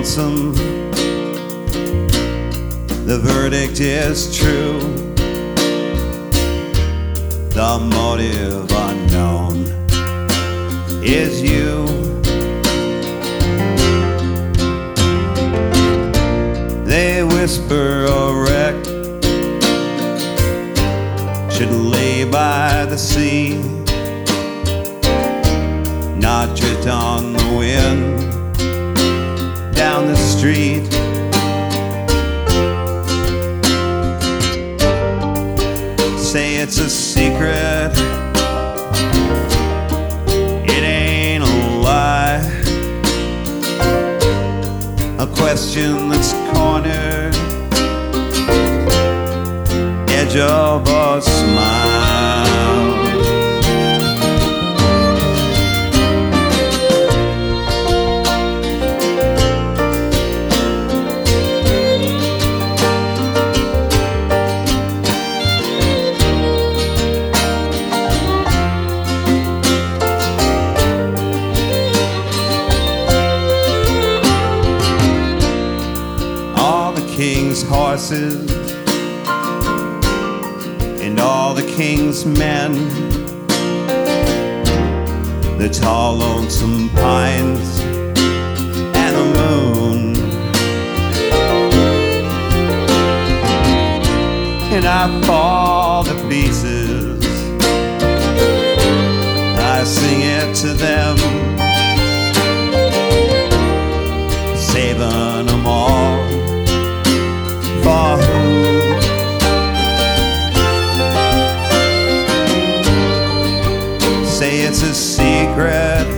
lonesome. The verdict is true. The motive unknown is you. They whisper a wreck should lay by the sea, not drift on the wind down the street. Say it's a secret, it ain't a lie, a question that's cornered, edge of a smile. King's horses and all the king's men, the tall lonesome pines and the moon, and I fall to pieces, I sing it to them, saving them all. For who? Say it's a secret,